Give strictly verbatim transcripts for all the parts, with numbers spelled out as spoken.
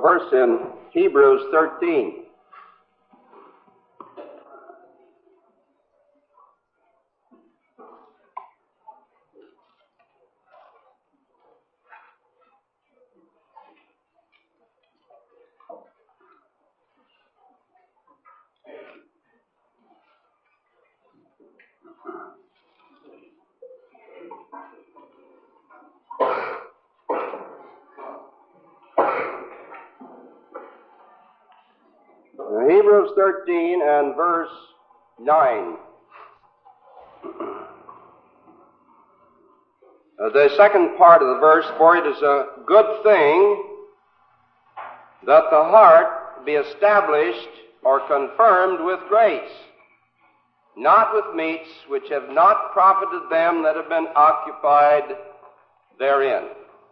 verse in Hebrews thirteen. Hebrews thirteen and verse nine. Uh, the second part of the verse, for it is a good thing that the heart be established or confirmed with grace, not with meats which have not profited them that have been occupied therein.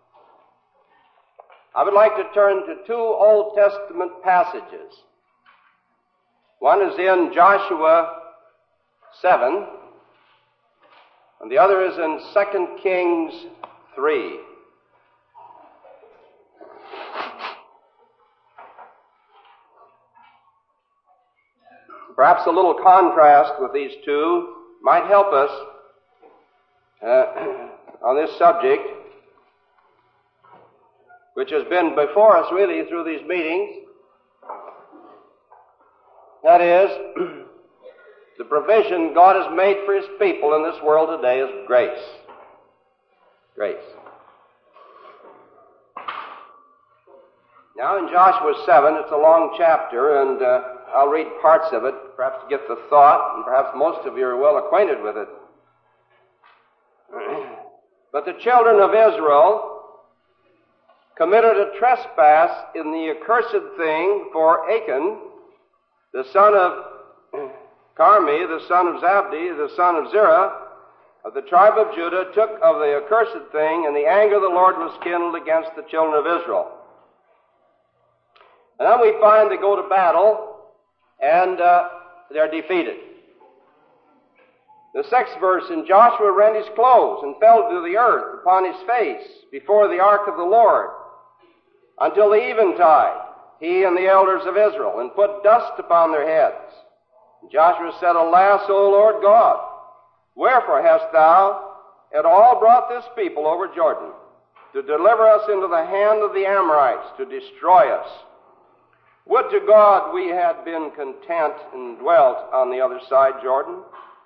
I would like to turn to two Old Testament passages. One is in Joshua seven, and the other is in Second Kings three. Perhaps a little contrast with these two might help us uh, on this subject, which has been before us really through these meetings. That is, the provision God has made for His people in this world today is grace. Grace. Now in Joshua seven, it's a long chapter, and uh, I'll read parts of it, perhaps to get the thought, and perhaps most of you are well acquainted with it. But the children of Israel committed a trespass in the accursed thing, for Achan, the son of Carmi, the son of Zabdi, the son of Zerah, of the tribe of Judah, took of the accursed thing, and the anger of the Lord was kindled against the children of Israel. And then we find they go to battle, and uh, they're defeated. The sixth verse, in Joshua rent his clothes and fell to the earth upon his face before the ark of the Lord until the eventide, he and the elders of Israel, and put dust upon their heads. And Joshua said, Alas, O Lord God, wherefore hast thou at all brought this people over Jordan to deliver us into the hand of the Amorites, to destroy us? Would to God we had been content and dwelt on the other side Jordan.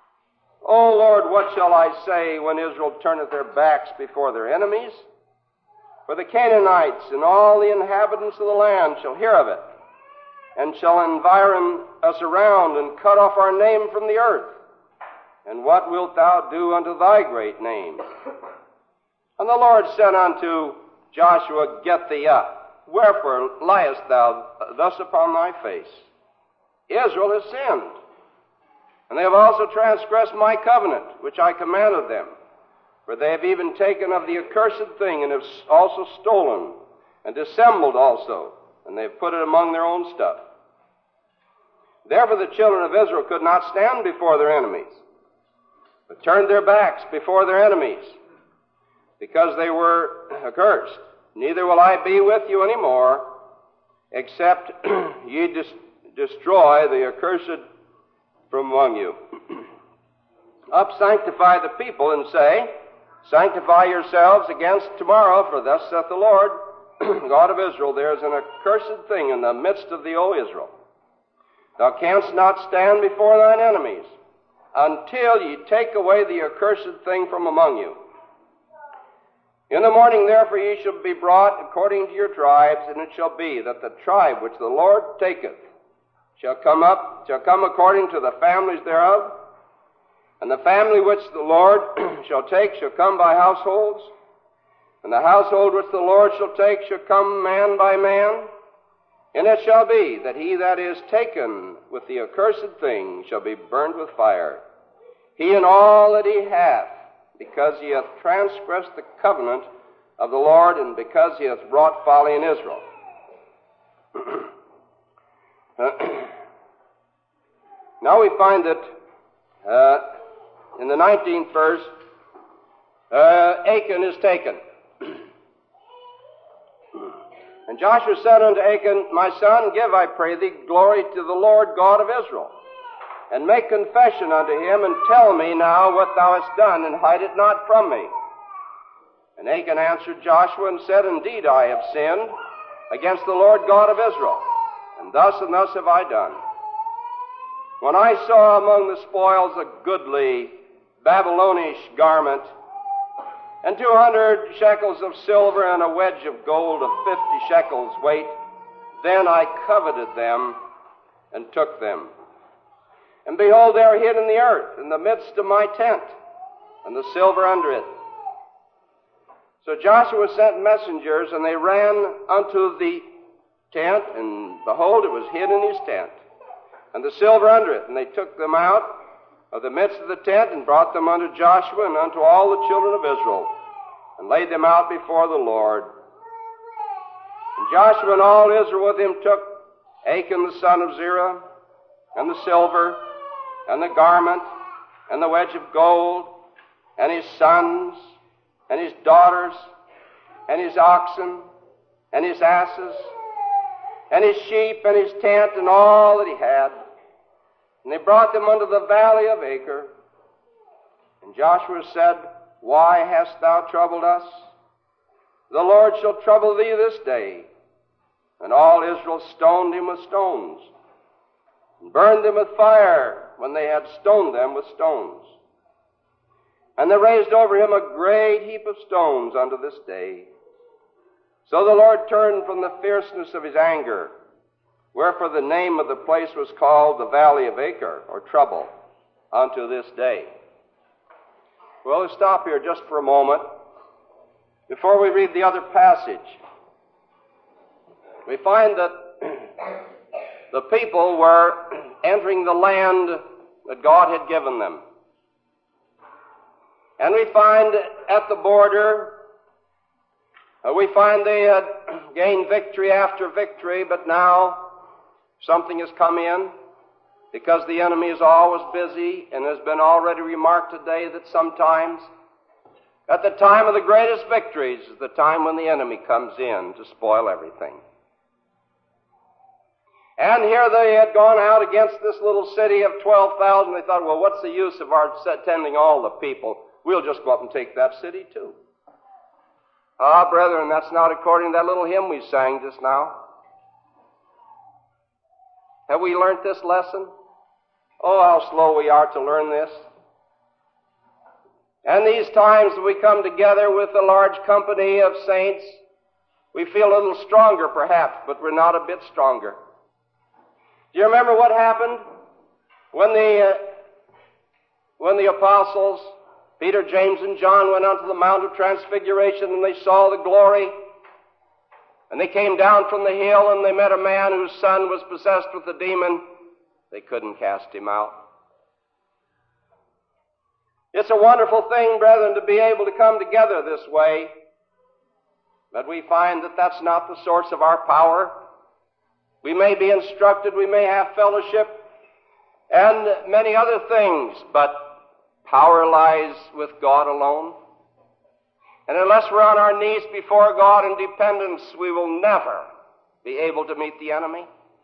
O Lord, what shall I say when Israel turneth their backs before their enemies? For the Canaanites and all the inhabitants of the land shall hear of it, and shall environ us around, and cut off our name from the earth. And what wilt thou do unto thy great name? And the Lord said unto Joshua, Get thee up. Wherefore liest thou thus upon thy face? Israel has sinned, and they have also transgressed my covenant, which I commanded them. For they have even taken of the accursed thing, and have also stolen, and dissembled also, and they have put it among their own stuff. Therefore the children of Israel could not stand before their enemies, but turned their backs before their enemies, because they were accursed. Neither will I be with you any more, except ye dis- destroy the accursed from among you. Up sanctify the people, and say, Sanctify yourselves against tomorrow, for thus saith the Lord, God of Israel, there is an accursed thing in the midst of thee, O Israel. Thou canst not stand before thine enemies, until ye take away the accursed thing from among you. In the morning, therefore, ye shall be brought according to your tribes, and it shall be that the tribe which the Lord taketh shall come up, shall come according to the families thereof, and the family which the Lord shall take shall come by households, and the household which the Lord shall take shall come man by man. And it shall be that he that is taken with the accursed thing shall be burned with fire, he and all that he hath, because he hath transgressed the covenant of the Lord, and because he hath wrought folly in Israel. Now we find that uh, in the nineteenth verse, uh, Achan is taken. And Joshua said unto Achan, My son, give, I pray thee, glory to the Lord God of Israel, and make confession unto him, and tell me now what thou hast done, and hide it not from me. And Achan answered Joshua and said, Indeed, I have sinned against the Lord God of Israel, and thus and thus have I done. When I saw among the spoils a goodly Babylonish garment, and two hundred shekels of silver, and a wedge of gold of fifty shekels weight, then I coveted them and took them. And behold, they are hid in the earth, in the midst of my tent, and the silver under it. So Joshua sent messengers, and they ran unto the tent, and behold, it was hid in his tent, and the silver under it. And they took them out of the midst of the tent, and brought them unto Joshua and unto all the children of Israel, and laid them out before the Lord. And Joshua and all Israel with him took Achan the son of Zerah, and the silver, and the garment, and the wedge of gold, and his sons, and his daughters, and his oxen, and his asses, and his sheep, and his tent, and all that he had. And they brought them unto the valley of Achor. And Joshua said, Why hast thou troubled us? The Lord shall trouble thee this day. And all Israel stoned him with stones, and burned them with fire when they had stoned them with stones. And they raised over him a great heap of stones unto this day. So the Lord turned from the fierceness of his anger, wherefore the name of the place was called the Valley of Achor, or Trouble, unto this day. Well, let's stop here just for a moment before we read the other passage. We find that the people were entering the land that God had given them. And we find at the border, uh, we find they had gained victory after victory, but now something has come in, because the enemy is always busy, and has been already remarked today that sometimes at the time of the greatest victories is the time when the enemy comes in to spoil everything. And here they had gone out against this little city of twelve thousand. They thought, well, what's the use of our attending all the people? We'll just go up and take that city too. Ah, brethren, that's not according to that little hymn we sang just now. Have we learned this lesson? Oh, how slow we are to learn this. And these times that we come together with a large company of saints, we feel a little stronger perhaps, but we're not a bit stronger. Do you remember what happened when the, uh, when the apostles, Peter, James, and John, went onto the Mount of Transfiguration, and they saw the glory? And they came down from the hill, and they met a man whose son was possessed with a demon. They couldn't cast him out. It's a wonderful thing, brethren, to be able to come together this way. But we find that that's not the source of our power. We may be instructed, we may have fellowship, and many other things, but power lies with God alone. And unless we're on our knees before God in dependence, we will never be able to meet the enemy.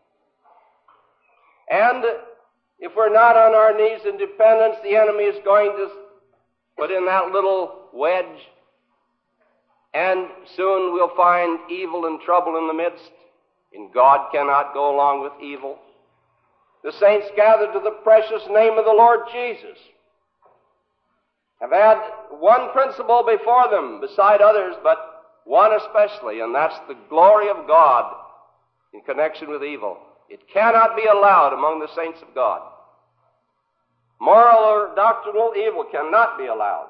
And if we're not on our knees in dependence, the enemy is going to put in that little wedge, and soon we'll find evil and trouble in the midst. And God cannot go along with evil. The saints gathered to the precious name of the Lord Jesus have had one principle before them beside others, but one especially, and that's the glory of God in connection with evil. It cannot be allowed among the saints of God. Moral or doctrinal evil cannot be allowed,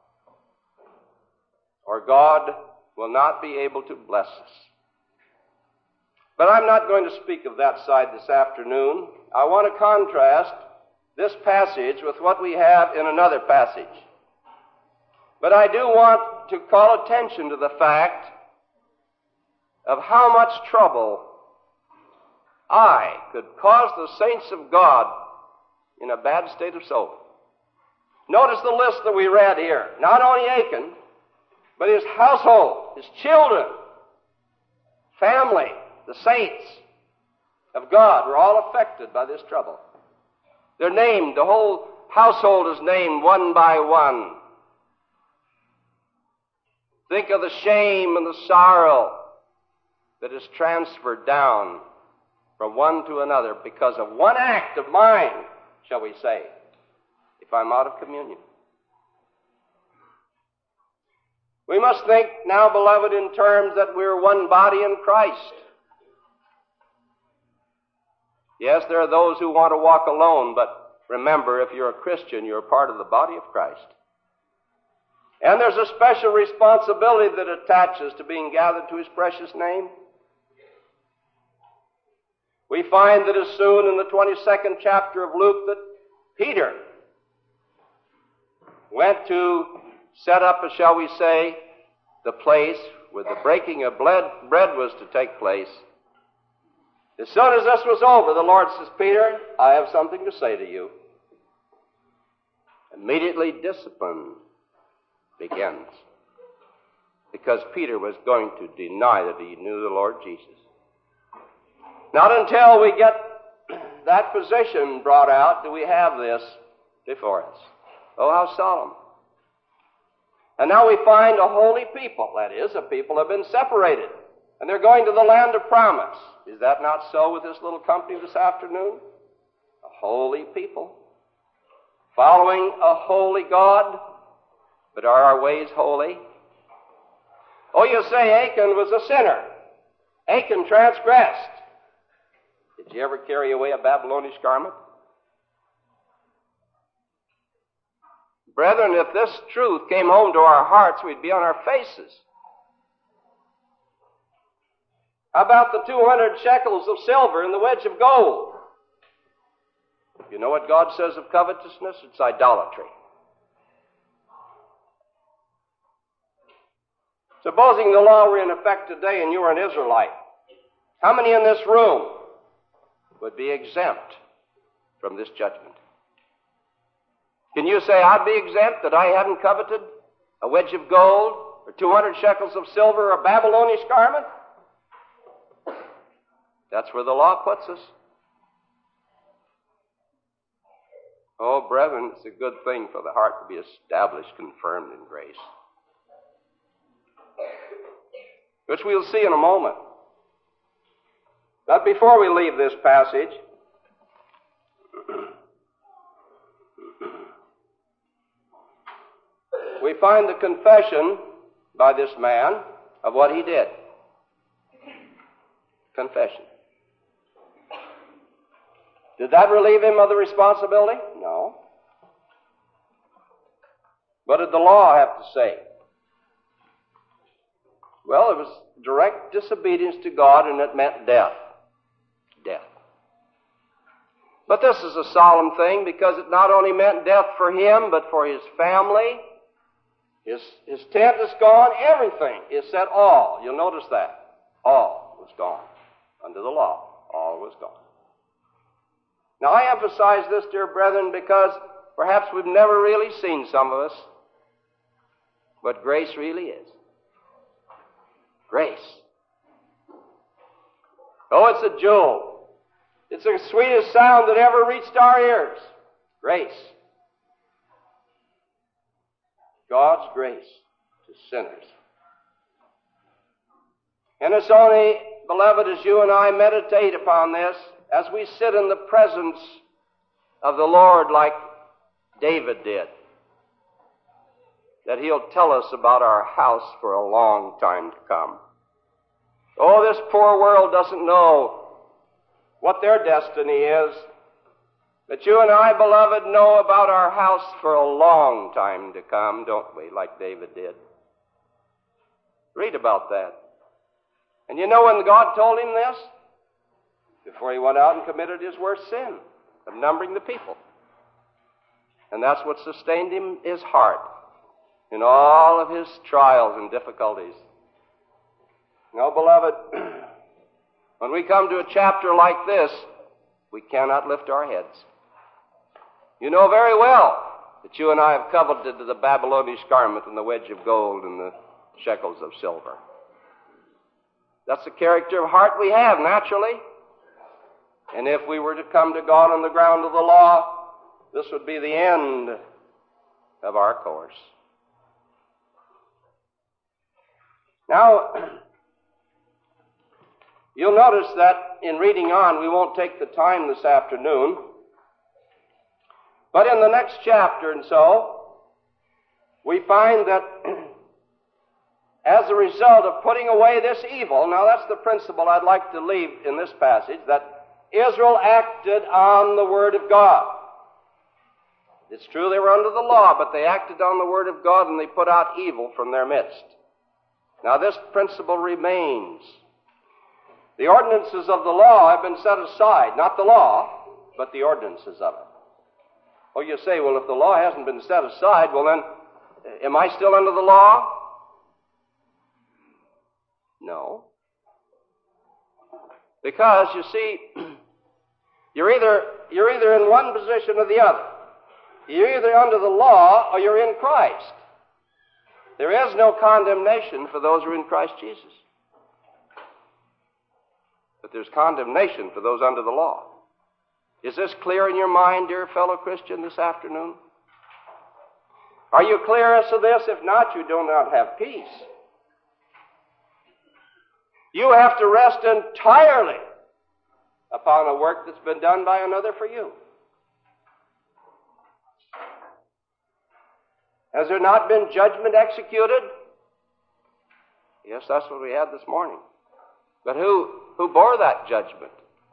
or God will not be able to bless us. But I'm not going to speak of that side this afternoon. I want to contrast this passage with what we have in another passage. But I do want to call attention to the fact of how much trouble I could cause the saints of God in a bad state of soul. Notice the list that we read here. Not only Achan, but his household, his children, family, the saints of God, were all affected by this trouble. They're named, the whole household is named one by one. Think of the shame and the sorrow that is transferred down from one to another because of one act of mine, shall we say, if I'm out of communion. We must think now, beloved, in terms that we're one body in Christ. Yes, there are those who want to walk alone, but remember, if you're a Christian, you're a part of the body of Christ. And there's a special responsibility that attaches to being gathered to His precious name. We find that as soon in the twenty-second chapter of Luke that Peter went to set up, shall we say, the place where the breaking of bread was to take place. As soon as this was over, the Lord says, Peter, I have something to say to you. Immediately discipline begins, because Peter was going to deny that he knew the Lord Jesus. Not until we get that position brought out do we have this before us. Oh, how solemn. And now we find a holy people, that is, a people have been separated, and they're going to the land of promise. Is that not so with this little company this afternoon? A holy people, following a holy God. But are our ways holy? Oh, you say Achan was a sinner. Achan transgressed. Did you ever carry away a Babylonish garment? Brethren, if this truth came home to our hearts, we'd be on our faces. How about the two hundred shekels of silver and the wedge of gold? You know what God says of covetousness? It's idolatry. Supposing the law were in effect today and you were an Israelite, how many in this room would be exempt from this judgment? Can you say, I'd be exempt that I hadn't coveted a wedge of gold or two hundred shekels of silver or a Babylonish garment? That's where the law puts us. Oh, brethren, it's a good thing for the heart to be established, confirmed in grace, which we'll see in a moment. But before we leave this passage, we find the confession by this man of what he did. Confession. Did that relieve him of the responsibility? No. What did the law have to say? Well, it was direct disobedience to God, and it meant death. Death. But this is a solemn thing, because it not only meant death for him, but for his family. His, his tent is gone. Everything is set. All. You'll notice that. All was gone. Under the law, all was gone. Now, I emphasize this, dear brethren, because perhaps we've never really seen, some of us, what grace really is. Grace. Oh, it's a jewel. It's the sweetest sound that ever reached our ears. Grace. God's grace to sinners. And it's only, beloved, as you and I meditate upon this, as we sit in the presence of the Lord like David did, that He'll tell us about our house for a long time to come. Oh, this poor world doesn't know what their destiny is, but you and I, beloved, know about our house for a long time to come, don't we, like David did? Read about that. And you know when God told him this? Before he went out and committed his worst sin of numbering the people. And that's what sustained him, his heart, in all of his trials and difficulties. Now, beloved, when we come to a chapter like this, we cannot lift our heads. You know very well that you and I have coveted the Babylonish garment and the wedge of gold and the shekels of silver. That's the character of heart we have naturally. And if we were to come to God on the ground of the law, this would be the end of our course. Now, you'll notice that in reading on, we won't take the time this afternoon, but in the next chapter and so, we find that as a result of putting away this evil, now that's the principle I'd like to leave in this passage, that Israel acted on the Word of God. It's true they were under the law, but they acted on the Word of God and they put out evil from their midst. Now this principle remains. The ordinances of the law have been set aside, not the law, but the ordinances of it. Oh, you say, well, if the law hasn't been set aside, well then, am I still under the law? No. Because, you see, you're either, you're either in one position or the other. You're either under the law or you're in Christ. There is no condemnation for those who are in Christ Jesus. But there's condemnation for those under the law. Is this clear in your mind, dear fellow Christian, this afternoon? Are you clear as to this? If not, you do not have peace. You have to rest entirely upon a work that's been done by another for you. Has there not been judgment executed? Yes, that's what we had this morning. But who, who bore that judgment?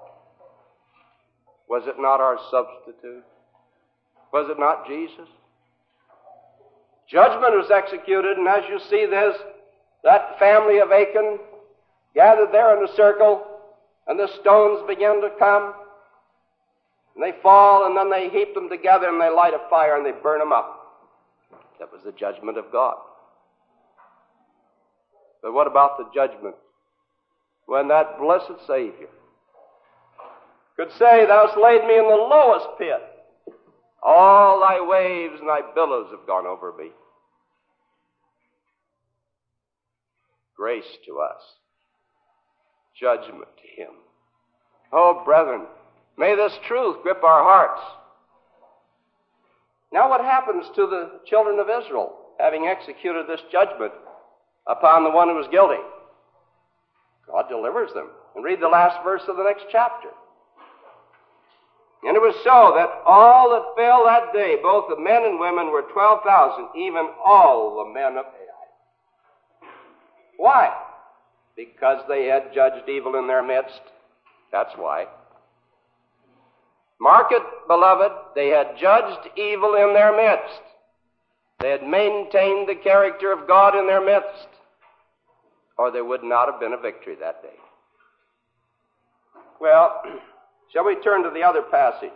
Was it not our substitute? Was it not Jesus? Judgment was executed, and as you see, there's that family of Achan gathered there in a circle, and the stones begin to come, and they fall, and then they heap them together, and they light a fire, and they burn them up. That was the judgment of God. But what about the judgment when that blessed Savior could say, Thou hast laid me in the lowest pit. All thy waves and thy billows have gone over me. Grace to us. Judgment to him. Oh, brethren, may this truth grip our hearts. Now what happens to the children of Israel, having executed this judgment upon the one who was guilty? God delivers them. And read the last verse of the next chapter. And it was so that all that fell that day, both the men and women, were twelve thousand, even all the men of Ai. Why? Because they had judged evil in their midst. That's why. Mark it, beloved, they had judged evil in their midst. They had maintained the character of God in their midst, or there would not have been a victory that day. Well, shall we turn to the other passage?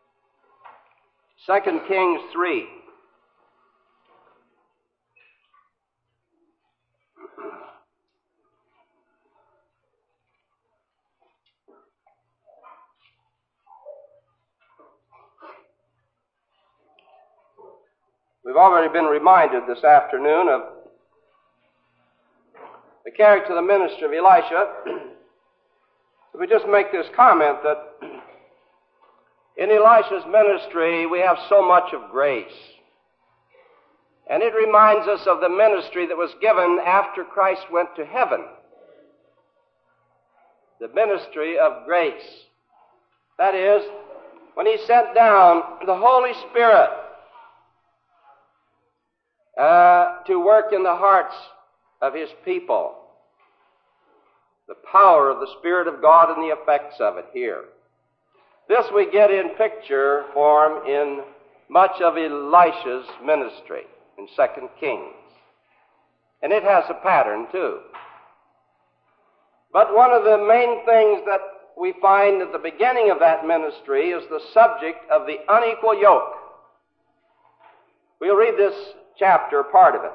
Second Kings three. We've already been reminded this afternoon of the character of the ministry of Elisha. If we just make this comment that in Elisha's ministry we have so much of grace. And it reminds us of the ministry that was given after Christ went to heaven. The ministry of grace. That is, when he sent down the Holy Spirit uh, to work in the hearts of his people. The power of the Spirit of God and the effects of it here. This we get in picture form in much of Elisha's ministry in Second Kings. And it has a pattern too. But one of the main things that we find at the beginning of that ministry is the subject of the unequal yoke. We'll read this chapter, part of it.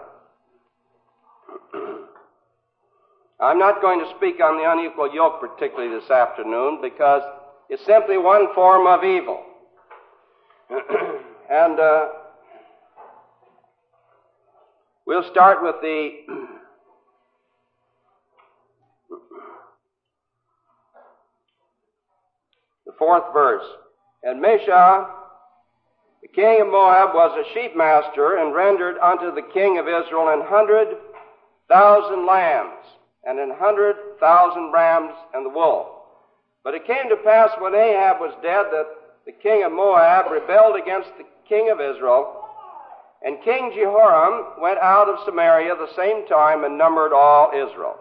I'm not going to speak on the unequal yoke particularly this afternoon because it's simply one form of evil. and uh, we'll start with the the fourth verse. And Mesha, the king of Moab, was a sheep master, and rendered unto the king of Israel an hundred thousand lambs, and an hundred thousand rams, and the wool. But it came to pass when Ahab was dead that the king of Moab rebelled against the king of Israel, and King Jehoram went out of Samaria the same time and numbered all Israel.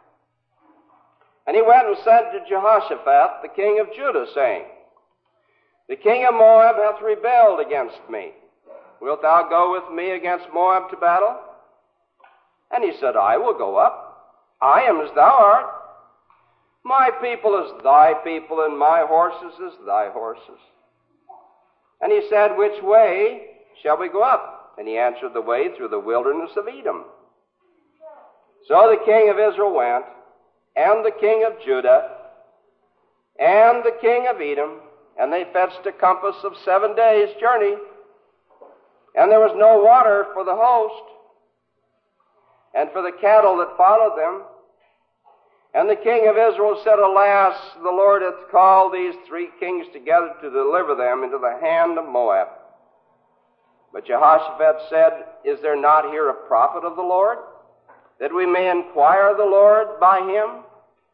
And he went and said to Jehoshaphat, the king of Judah, saying, The king of Moab hath rebelled against me. Wilt thou go with me against Moab to battle? And he said, I will go up. I am as thou art. My people is thy people, and my horses is thy horses. And he said, Which way shall we go up? And he answered, The way through the wilderness of Edom. So the king of Israel went, and the king of Judah, and the king of Edom, and they fetched a compass of seven days' journey, and there was no water for the host, and for the cattle that followed them. And the king of Israel said, Alas, the Lord hath called these three kings together to deliver them into the hand of Moab. But Jehoshaphat said, Is there not here a prophet of the Lord, that we may inquire the Lord by him?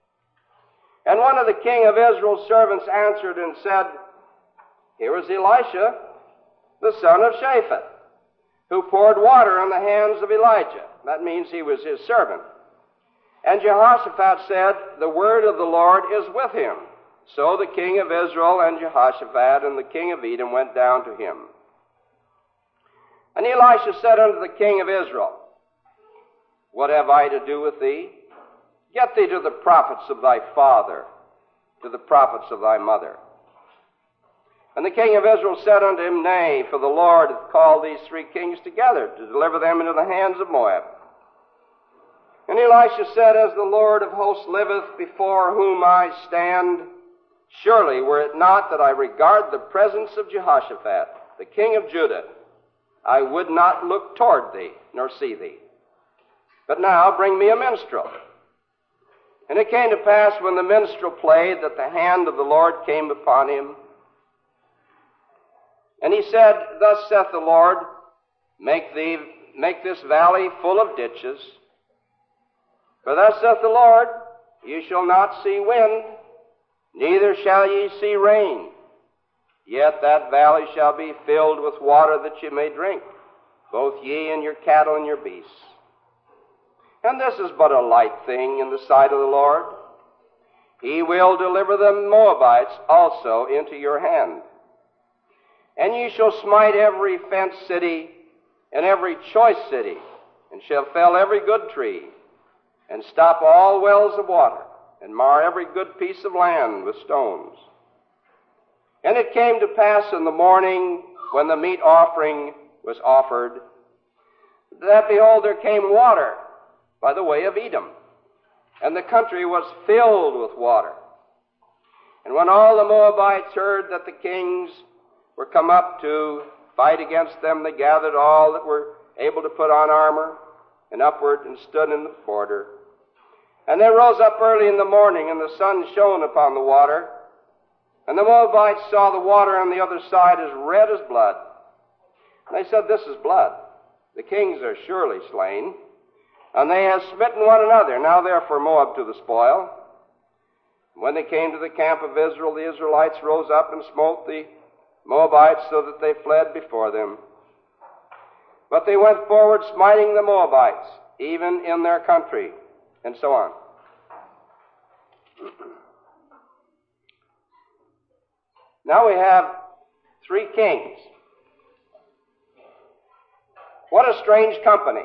And one of the king of Israel's servants answered and said, Here is Elisha, the son of Shaphat, who poured water on the hands of Elijah. That means he was his servant. And Jehoshaphat said, The word of the Lord is with him. So the king of Israel and Jehoshaphat and the king of Edom went down to him. And Elisha said unto the king of Israel, What have I to do with thee? Get thee to the prophets of thy father, to the prophets of thy mother. And the king of Israel said unto him, Nay, for the Lord hath called these three kings together to deliver them into the hands of Moab. And Elisha said, As the Lord of hosts liveth, before whom I stand, surely were it not that I regard the presence of Jehoshaphat, the king of Judah, I would not look toward thee, nor see thee. But now bring me a minstrel. And it came to pass, when the minstrel played, that the hand of the Lord came upon him. And he said, Thus saith the Lord, Make thee, make this valley full of ditches. For thus saith the Lord, Ye shall not see wind, neither shall ye see rain. Yet that valley shall be filled with water that ye may drink, both ye and your cattle and your beasts. And this is but a light thing in the sight of the Lord. He will deliver the Moabites also into your hand. And ye shall smite every fenced city and every choice city, and shall fell every good tree, and stop all wells of water, and mar every good piece of land with stones. And it came to pass in the morning, when the meat offering was offered, that, behold, there came water by the way of Edom, and the country was filled with water. And when all the Moabites heard that the kings were come up to fight against them, they gathered all that were able to put on armor, and upward, and stood in the border. And they rose up early in the morning, and the sun shone upon the water. And the Moabites saw the water on the other side as red as blood. And they said, This is blood. The kings are surely slain, and they have smitten one another. Now therefore Moab to the spoil. And when they came to the camp of Israel, the Israelites rose up and smote the Moabites, so that they fled before them. But they went forward, smiting the Moabites, even in their country, and so on. Now we have three kings. What a strange company.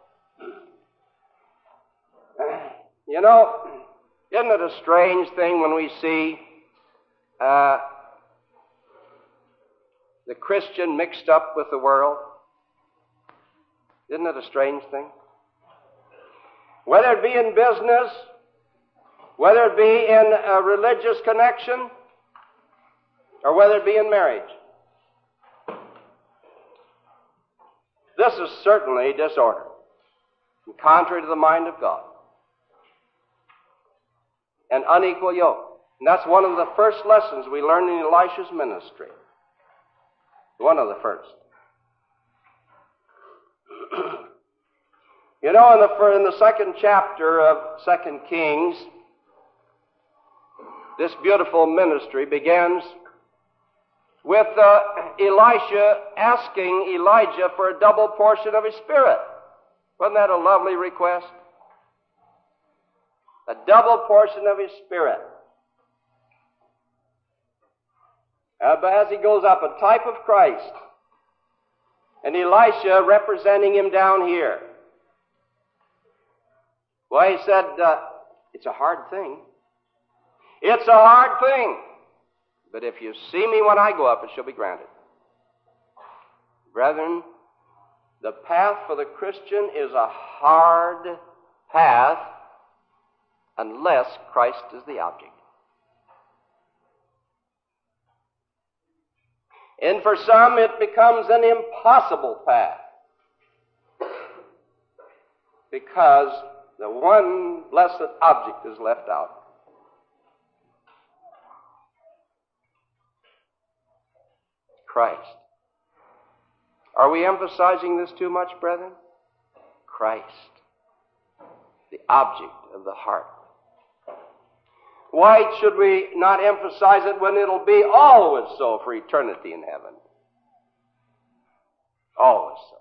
You know, isn't it a strange thing when we see uh, the Christian mixed up with the world? Isn't it a strange thing? Whether it be in business, whether it be in a religious connection, or whether it be in marriage. This is certainly disorder, and contrary to the mind of God. An unequal yoke. And that's one of the first lessons we learn in Elisha's ministry. One of the first. You know, in the, in the second chapter of Second Kings, this beautiful ministry begins with uh, Elisha asking Elijah for a double portion of his spirit. Wasn't that a lovely request? A double portion of his spirit. Uh, but as he goes up, a type of Christ, and Elisha representing him down here. Well, he said, uh, it's a hard thing. It's a hard thing. But if you see me when I go up, it shall be granted. Brethren, the path for the Christian is a hard path unless Christ is the object. And for some, it becomes an impossible path because the one blessed object is left out. Christ. Are we emphasizing this too much, brethren? Christ, the object of the heart. Why should we not emphasize it when it'll be always so for eternity in heaven? Always so.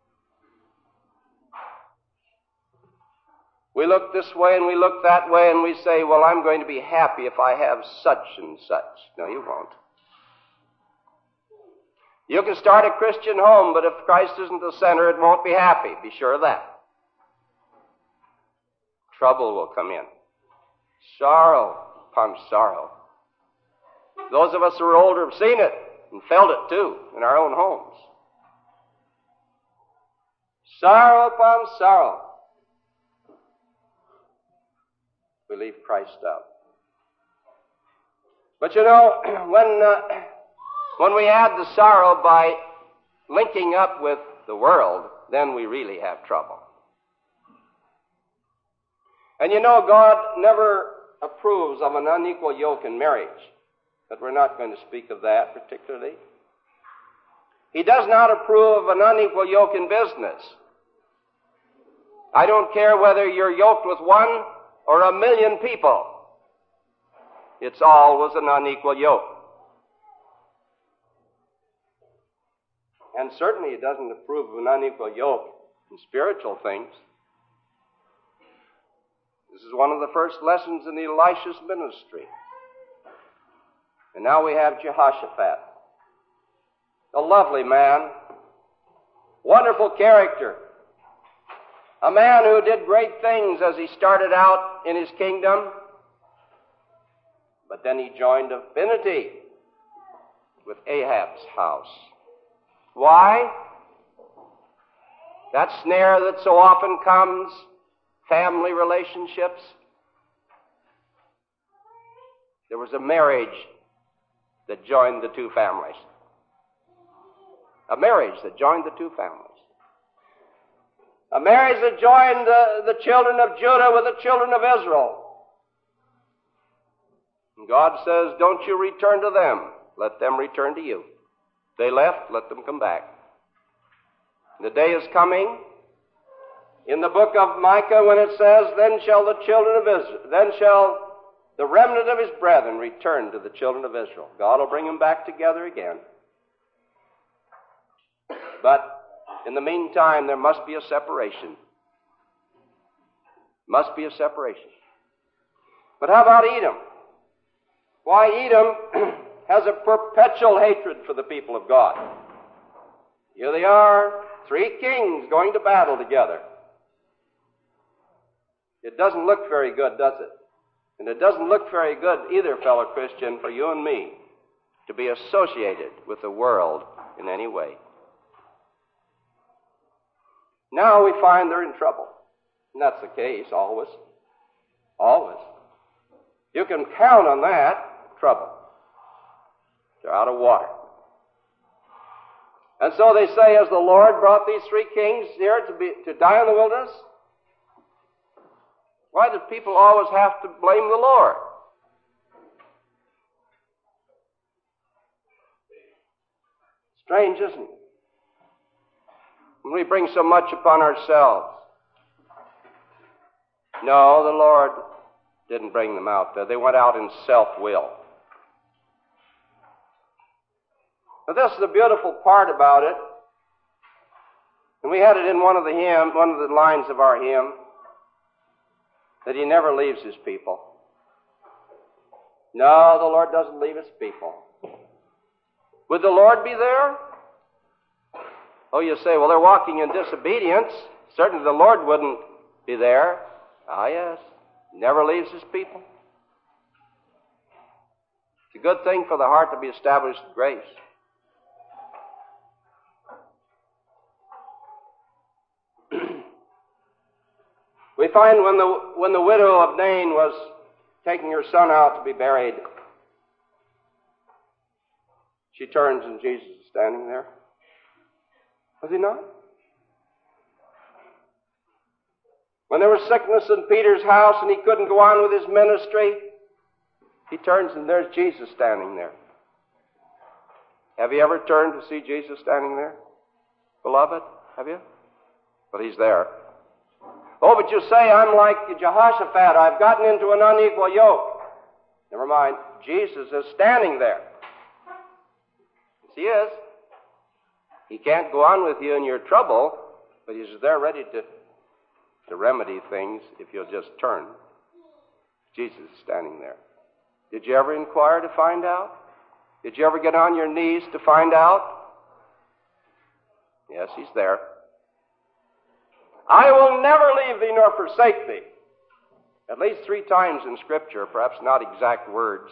We look this way and we look that way and we say, well, I'm going to be happy if I have such and such. No, you won't. You can start a Christian home, but if Christ isn't the center, it won't be happy. Be sure of that. Trouble will come in. Sorrow upon sorrow. Those of us who are older have seen it and felt it too in our own homes. Sorrow upon sorrow. We leave Christ out. But you know, when uh, when we add the sorrow by linking up with the world, then we really have trouble. And you know, God never approves of an unequal yoke in marriage, but we're not going to speak of that particularly. He does not approve of an unequal yoke in business. I don't care whether you're yoked with one or a million people. It's always an unequal yoke. And certainly he doesn't approve of an unequal yoke in spiritual things. This is one of the first lessons in Elisha's ministry. And now we have Jehoshaphat. A lovely man. Wonderful character. A man who did great things as he started out in his kingdom. But then he joined affinity with Ahab's house. Why? That snare that so often comes, family relationships. There was a marriage that joined the two families. A marriage that joined the two families. A marriage that joined the, the children of Judah with the children of Israel. And God says, don't you return to them. Let them return to you. They left, let them come back. The day is coming in the book of Micah when it says, then shall the children of Israel, then shall the remnant of his brethren return to the children of Israel. God will bring them back together again. But in the meantime, there must be a separation. Must be a separation. But how about Edom? Why, Edom has a perpetual hatred for the people of God. Here they are, three kings going to battle together. It doesn't look very good, does it? And it doesn't look very good either, fellow Christian, for you and me to be associated with the world in any way. Now we find they're in trouble. And that's the case, always. Always. You can count on that, trouble. They're out of water. And so they say, as the Lord brought these three kings here to be to die in the wilderness, why do people always have to blame the Lord? Strange, isn't it? When we bring so much upon ourselves. No, the Lord didn't bring them out there. They went out in self-will. Now, this is the beautiful part about it. And we had it in one of the hymn, one of the lines of our hymn, that He never leaves His people. No, the Lord doesn't leave His people. Would the Lord be there? Oh, you say, well, they're walking in disobedience. Certainly the Lord wouldn't be there. Ah, yes. Never leaves His people. It's a good thing for the heart to be established in grace. We find when the, when the widow of Nain was taking her son out to be buried, she turns and Jesus is standing there. Was He not? When there was sickness in Peter's house and he couldn't go on with his ministry, he turns and there's Jesus standing there. Have you ever turned to see Jesus standing there? Beloved, have you? But He's there. Oh, but you say, I'm like Jehoshaphat. I've gotten into an unequal yoke. Never mind. Jesus is standing there. Yes, He is. He can't go on with you in your trouble, but He's there ready to, to remedy things if you'll just turn. Jesus is standing there. Did you ever inquire to find out? Did you ever get on your knees to find out? Yes, He's there. I will never leave thee nor forsake thee. At least three times in Scripture, perhaps not exact words.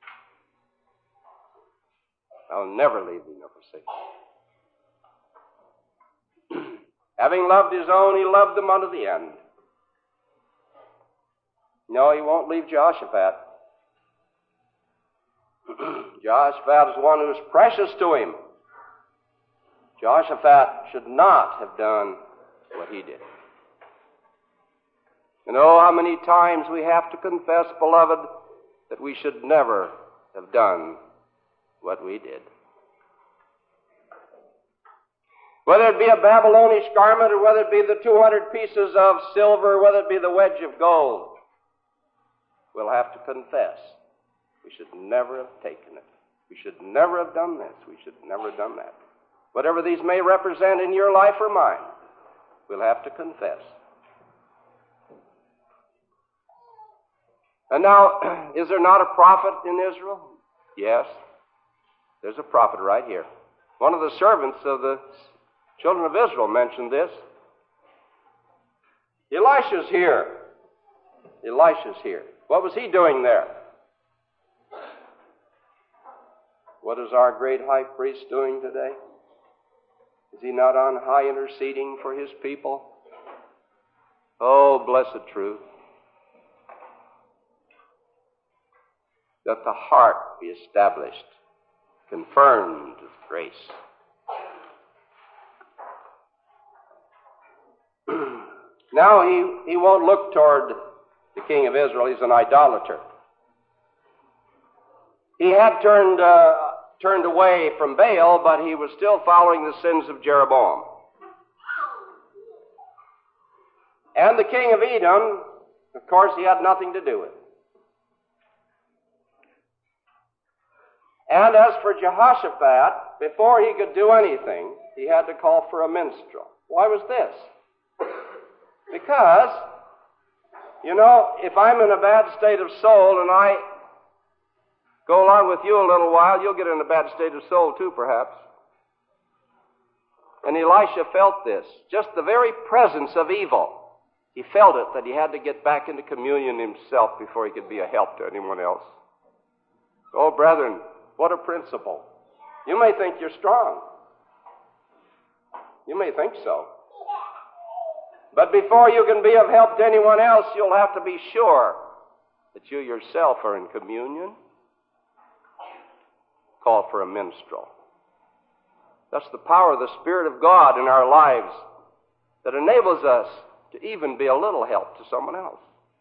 I'll never leave thee nor forsake thee. Having loved His own, He loved them unto the end. No, He won't leave Jehoshaphat. Jehoshaphat is one who is precious to Him. Jehoshaphat should not have done what he did. And oh, how many times we have to confess, beloved, that we should never have done what we did. Whether it be a Babylonish garment, or whether it be the two hundred pieces of silver, or whether it be the wedge of gold, we'll have to confess. We should never have taken it. We should never have done this. We should never have done that. Whatever these may represent in your life or mine, we'll have to confess. And now, is there not a prophet in Israel? Yes. There's a prophet right here. One of the servants of the children of Israel mentioned this. Elisha's here. Elisha's here. What was he doing there? What is our great high priest doing today? Is he not on high interceding for his people? Oh, blessed truth. That the heart be established, confirmed with grace. Now he, he won't look toward the king of Israel. He's an idolater. He had turned uh, turned away from Baal, but he was still following the sins of Jeroboam. And the king of Edom, of course, he had nothing to do with it. And as for Jehoshaphat, before he could do anything, he had to call for a minstrel. Why was this? Because, you know, if I'm in a bad state of soul and I go along with you a little while, you'll get in a bad state of soul too, perhaps. And Elisha felt this, just the very presence of evil. He felt it, that he had to get back into communion himself before he could be a help to anyone else. Oh, brethren, what a principle. You may think you're strong. You may think so. But before you can be of help to anyone else, you'll have to be sure that you yourself are in communion. Call for a minstrel. That's the power of the Spirit of God in our lives that enables us to even be a little help to someone else.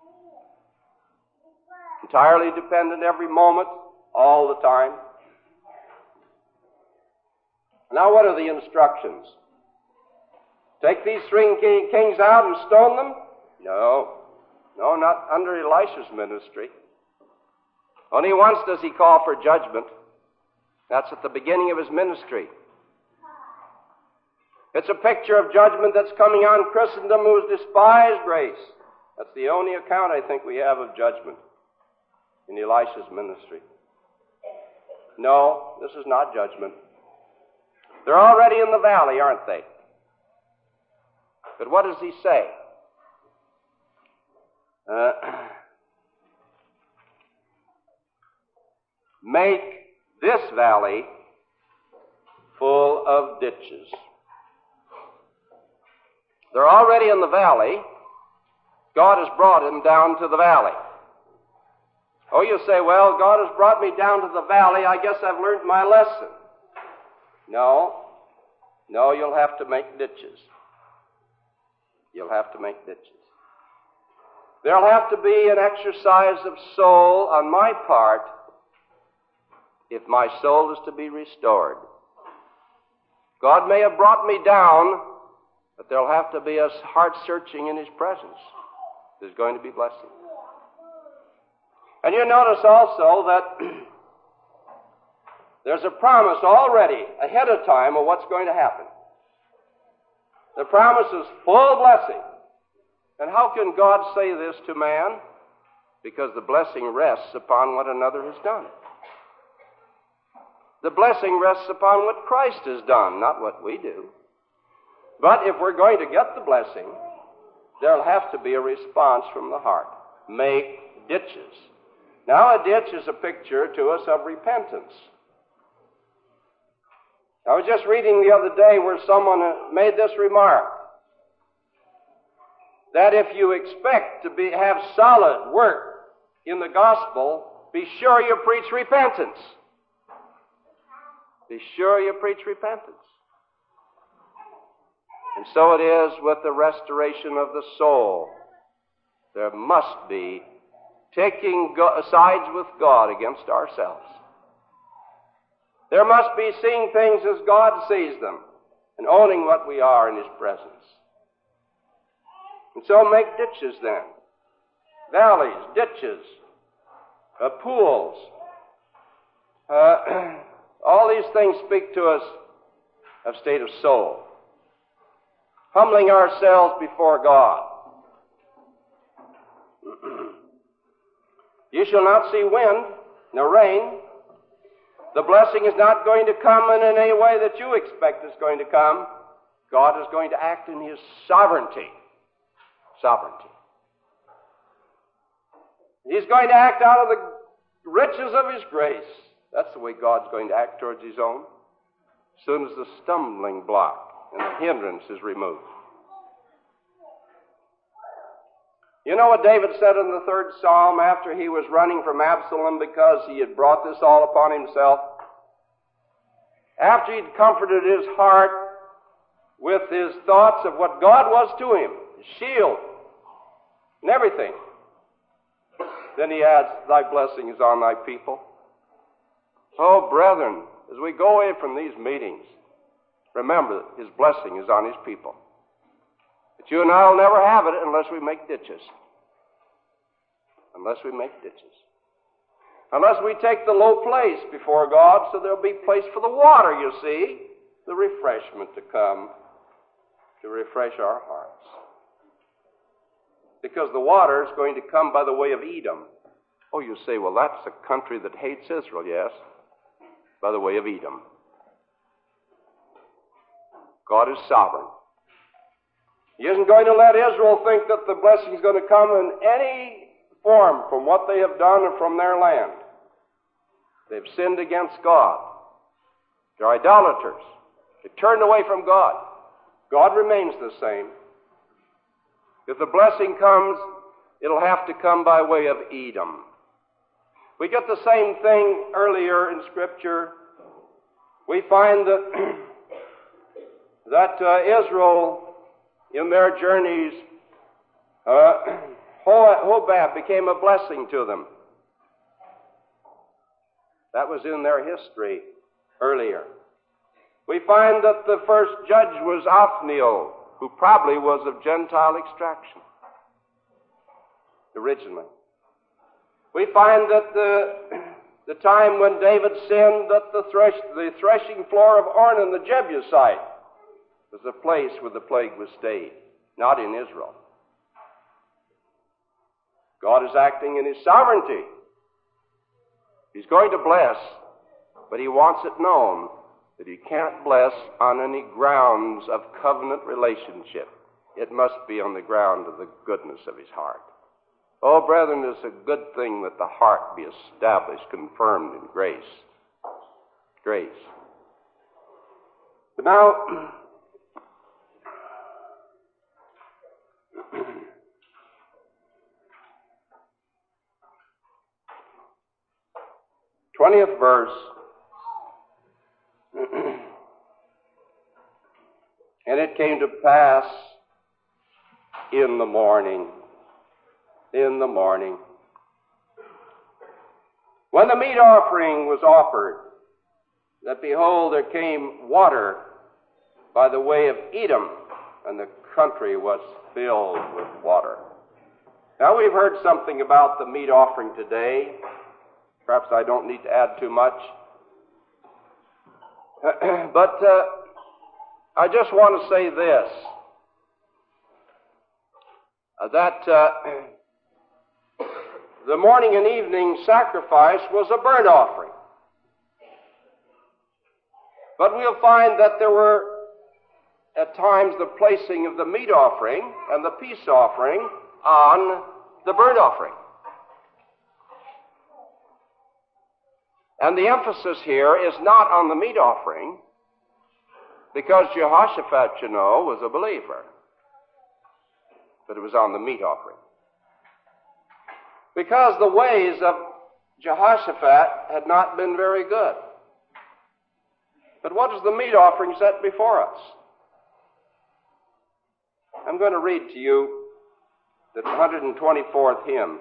Entirely dependent every moment, all the time. Now what are the instructions? Take these three kings out and stone them? No. No, not under Elisha's ministry. Only once does he call for judgment. That's at the beginning of his ministry. It's a picture of judgment that's coming on Christendom who has despised grace. That's the only account I think we have of judgment in Elisha's ministry. No, this is not judgment. They're already in the valley, aren't they? But what does he say? Uh, make this valley full of ditches. They're already in the valley. God has brought them down to the valley. Oh, you say, well, God has brought me down to the valley. I guess I've learned my lesson. No. No, you'll have to make ditches. You'll have to make ditches. There'll have to be an exercise of soul on my part if my soul is to be restored. God may have brought me down, but there'll have to be a heart searching in His presence. There's going to be blessing. And you notice also that there's a promise already ahead of time of what's going to happen. The promise is full blessing. And how can God say this to man? Because the blessing rests upon what another has done. The blessing rests upon what Christ has done, not what we do. But if we're going to get the blessing, there'll have to be a response from the heart. Make ditches. Now, a ditch is a picture to us of repentance. I was just reading the other day where someone made this remark, that if you expect to be, have solid work in the gospel, be sure you preach repentance. Be sure you preach repentance. And so it is with the restoration of the soul. There must be taking go- sides with God against ourselves. There must be seeing things as God sees them and owning what we are in His presence. And so make ditches then. Valleys, ditches, uh, pools. Uh, all these things speak to us of state of soul. Humbling ourselves before God. You shall not see wind, nor rain. The blessing is not going to come in any way that you expect it's going to come. God is going to act in His sovereignty. Sovereignty. He's going to act out of the riches of His grace. That's the way God's going to act towards His own. As soon as the stumbling block and the hindrance is removed. You know what David said in the third Psalm after he was running from Absalom because he had brought this all upon himself? After he'd comforted his heart with his thoughts of what God was to him, his shield, and everything, then he adds, Thy blessing is on Thy people. Oh, brethren, as we go away from these meetings, remember that His blessing is on His people. But you and I will never have it unless we make ditches. Unless we make ditches. Unless we take the low place before God, so there'll be place for the water, you see, the refreshment to come to refresh our hearts. Because the water is going to come by the way of Edom. Oh, you say, well, that's a country that hates Israel. Yes, by the way of Edom. God is sovereign. He isn't going to let Israel think that the blessing is going to come in any form from what they have done or from their land. They've sinned against God. They're idolaters. They've turned away from God. God remains the same. If the blessing comes, it'll have to come by way of Edom. We get the same thing earlier in Scripture. We find that, that uh, Israel, in their journeys, uh, Hobab became a blessing to them. That was in their history earlier. We find that the first judge was Othniel, who probably was of Gentile extraction originally. We find that the, the time when David sinned, that the, thresh, the threshing floor of Ornan the Jebusite was the place where the plague was stayed, not in Israel. God is acting in His sovereignty. He's going to bless, but He wants it known that He can't bless on any grounds of covenant relationship. It must be on the ground of the goodness of His heart. Oh, brethren, it's a good thing that the heart be established, confirmed in grace. Grace. But now, twentieth verse, and it came to pass in the morning, in the morning, when the meat offering was offered, that behold, there came water by the way of Edom, and the country was filled with water. Now, we've heard something about the meat offering today. Perhaps I don't need to add too much. But uh, I just want to say this, uh, that uh, the morning and evening sacrifice was a burnt offering. But we'll find that there were at times the placing of the meat offering and the peace offering on the burnt offering. And the emphasis here is not on the meat offering, because Jehoshaphat, you know, was a believer. But it was on the meat offering. Because the ways of Jehoshaphat had not been very good. But what does the meat offering set before us? I'm going to read to you the one hundred twenty-fourth hymn.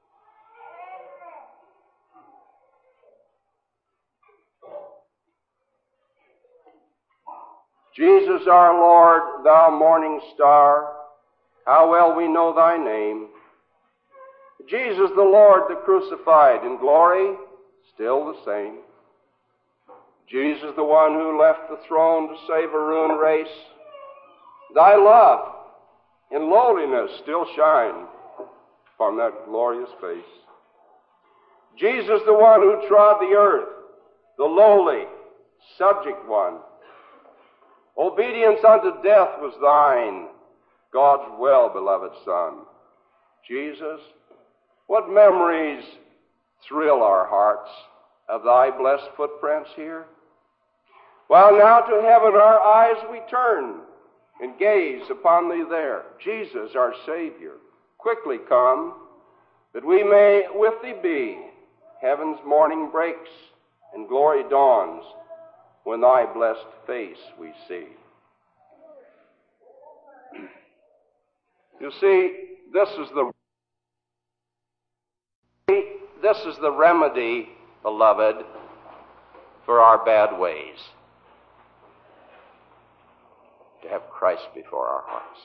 Jesus our Lord, thou morning star, how well we know thy name. Jesus the Lord, the crucified, in glory, still the same. Jesus the one who left the throne to save a ruined race. Thy love in lowliness still shine upon that glorious face. Jesus the one who trod the earth, the lowly, subject one. Obedience unto death was thine, God's well-beloved Son. Jesus, what memories thrill our hearts of thy blessed footprints here? While now to heaven our eyes we turn and gaze upon thee there. Jesus, our Savior, quickly come, that we may with thee be. Heaven's morning breaks and glory dawns when thy blessed face we see. You see, this is the this is the remedy, beloved, for our bad ways. To have Christ before our hearts.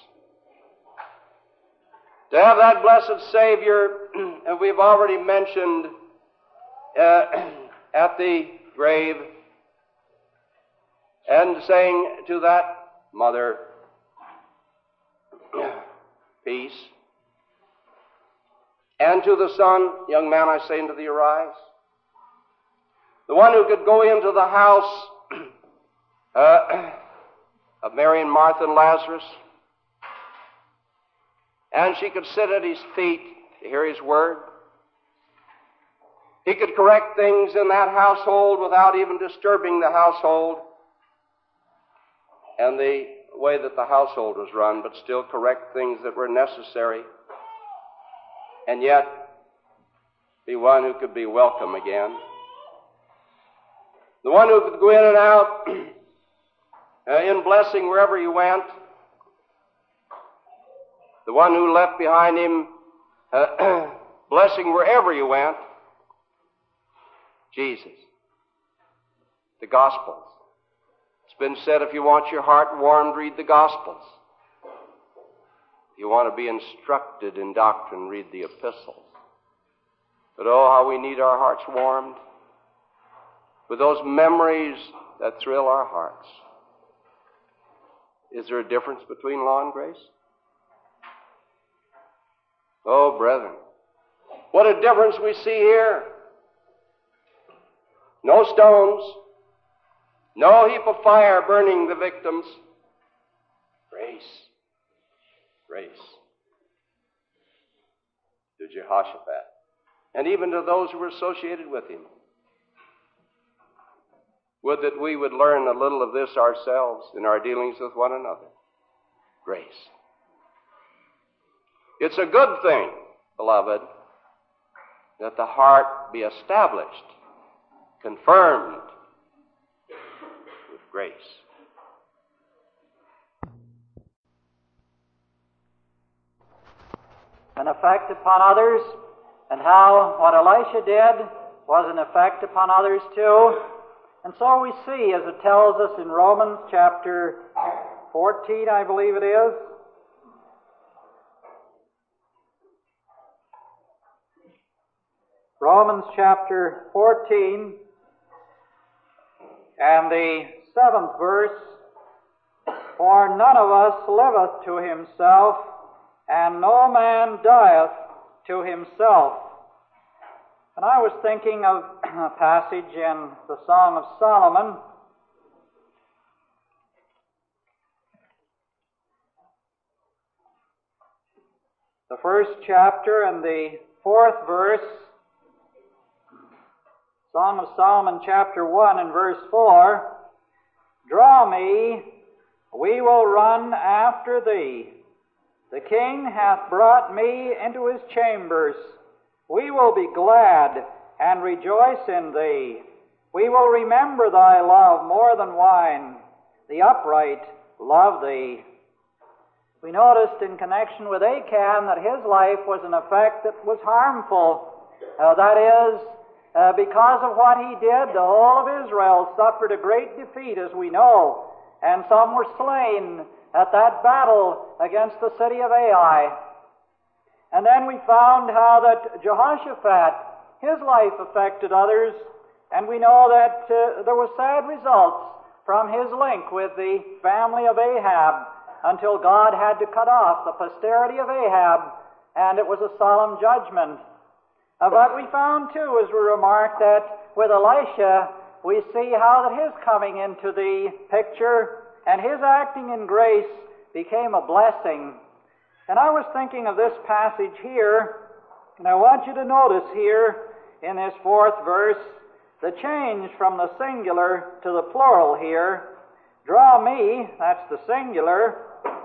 To have that blessed Savior, and we've already mentioned uh, at the grave, and saying to that mother, peace. And to the son, young man, I say unto thee, arise. The one who could go into the house uh, of Mary and Martha and Lazarus, and she could sit at his feet to hear his word. He could correct things in that household without even disturbing the household and the way that the household was run, but still correct things that were necessary, and yet be one who could be welcome again. The one who could go in and out uh, in blessing wherever he went. The one who left behind him uh, blessing wherever he went. Jesus. The Gospels been said, if you want your heart warmed, read the Gospels. If you want to be instructed in doctrine, read the epistles. But oh, how we need our hearts warmed with those memories that thrill our hearts. Is there a difference between law and grace? Oh, brethren, what a difference we see here. No stones, no heap of fire burning the victims. Grace, grace to Jehoshaphat, and even to those who were associated with him. Would that we would learn a little of this ourselves in our dealings with one another. Grace. It's a good thing, beloved, that the heart be established, confirmed with grace. An effect upon others, and how what Elisha did was an effect upon others too. And so we see, as it tells us in Romans chapter fourteen, I believe it is, Romans chapter fourteen, and the seventh verse, for none of us liveth to himself, and no man dieth to himself. And I was thinking of a passage in the Song of Solomon, the first chapter and the fourth verse. Song of Solomon chapter one and verse four, draw me, we will run after thee. The king hath brought me into his chambers. We will be glad and rejoice in thee. We will remember thy love more than wine. The upright love thee. We noticed in connection with Achan that his life was an effect that was harmful. Uh, that is, uh, because of what he did, the whole of Israel suffered a great defeat, as we know, and some were slain at that battle against the city of Ai. And then we found how that Jehoshaphat, his life affected others, and we know that uh, there were sad results from his link with the family of Ahab until God had to cut off the posterity of Ahab, and it was a solemn judgment. Uh, but we found too, as we remarked, that with Elisha we see how that his coming into the picture and his acting in grace became a blessing. And I was thinking of this passage here, and I want you to notice here in this fourth verse the change from the singular to the plural here. Draw me, that's the singular,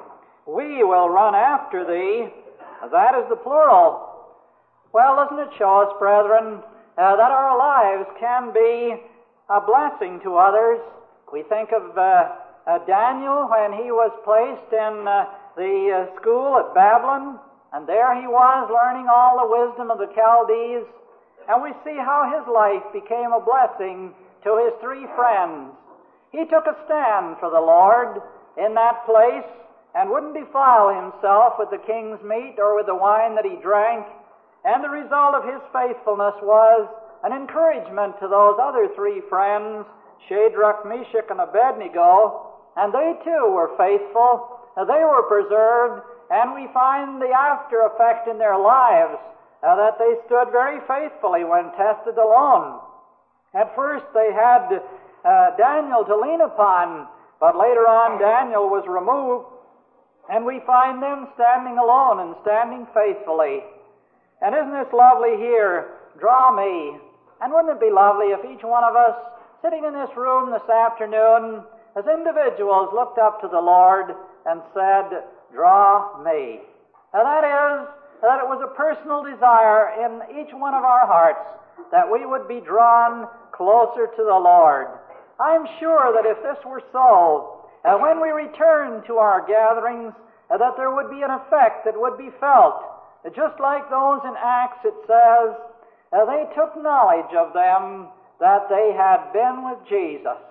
we will run after thee, that is the plural. Well, doesn't it show us, brethren, uh, that our lives can be a blessing to others? We think of uh, uh, Daniel when he was placed in uh, the uh, school at Babylon, and there he was learning all the wisdom of the Chaldees, and we see how his life became a blessing to his three friends. He took a stand for the Lord in that place and wouldn't defile himself with the king's meat or with the wine that he drank, and the result of his faithfulness was an encouragement to those other three friends, Shadrach, Meshach, and Abednego, and they too were faithful. They were preserved, and we find the after effect in their lives, uh, that they stood very faithfully when tested alone. At first they had uh, Daniel to lean upon, but later on Daniel was removed, and we find them standing alone and standing faithfully. And isn't this lovely here? Draw me. And wouldn't it be lovely if each one of us, sitting in this room this afternoon, as individuals looked up to the Lord and said, draw me. Now that is, that it was a personal desire in each one of our hearts that we would be drawn closer to the Lord. I'm sure that if this were so, uh, when we return to our gatherings, uh, that there would be an effect that would be felt. Uh, just like those in Acts, it says, uh, they took knowledge of them that they had been with Jesus.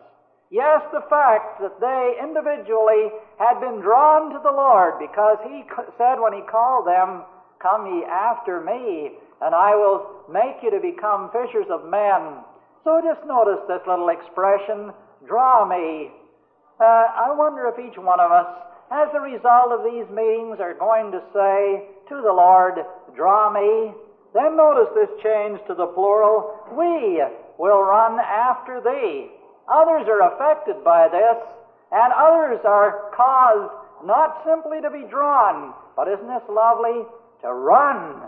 Yes, the fact that they individually had been drawn to the Lord, because He said when He called them, "Come ye after me, and I will make you to become fishers of men." So just notice this little expression, "draw me." Uh, I wonder if each one of us, as a result of these meetings, are going to say to the Lord, "Draw me." Then notice this change to the plural, "We will run after thee." Others are affected by this, and others are caused not simply to be drawn, but isn't this lovely? To run.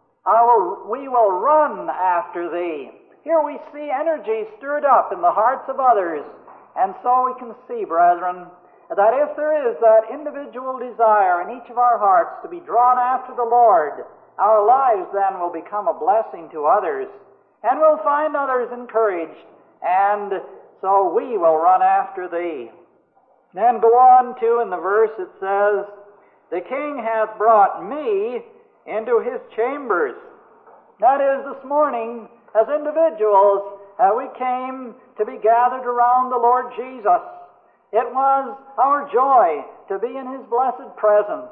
I will, we will run after thee. Here we see energy stirred up in the hearts of others, and so we can see, brethren, that if there is that individual desire in each of our hearts to be drawn after the Lord, our lives then will become a blessing to others, and we'll find others encouraged, and so we will run after thee. Then go on to, in the verse it says, "The king hath brought me into his chambers." That is, this morning, as individuals, uh, we came to be gathered around the Lord Jesus. It was our joy to be in His blessed presence.